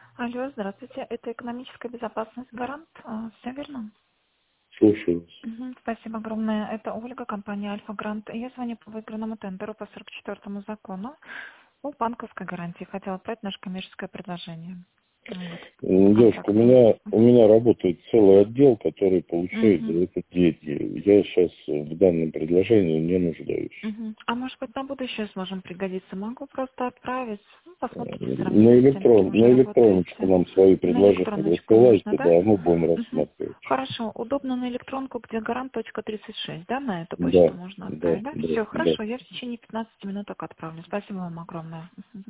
Алло, здравствуйте. Это экономическая безопасность «Гарант». Все верно? Слушаю вас. Спасибо огромное. Это Ольга, компания «Альфа Грант». Я звоню по выигранному тендеру по 44-му закону о банковской гарантии. Хотела отправить наше коммерческое предложение. Вот. Девушка, Контакт. у меня работает целый отдел, который получает за Мгм. это деньги. Я сейчас в данном предложении не нуждаюсь. А может быть, на будущее сможем пригодиться? Могу просто отправить. Посмотрите, На, сравните с тем, с кем уже на электроночку работаете. нам свои На предложения электроночку высылайте, нужно, да? да, мы будем Мгм. рассматривать. Хорошо. Удобно на электронку, где гарант.36, да? На эту почту Да, можно да, отправить, да? да, Все, да. хорошо. Я в течение 15 минуток отправлю. Спасибо вам огромное. Мгм.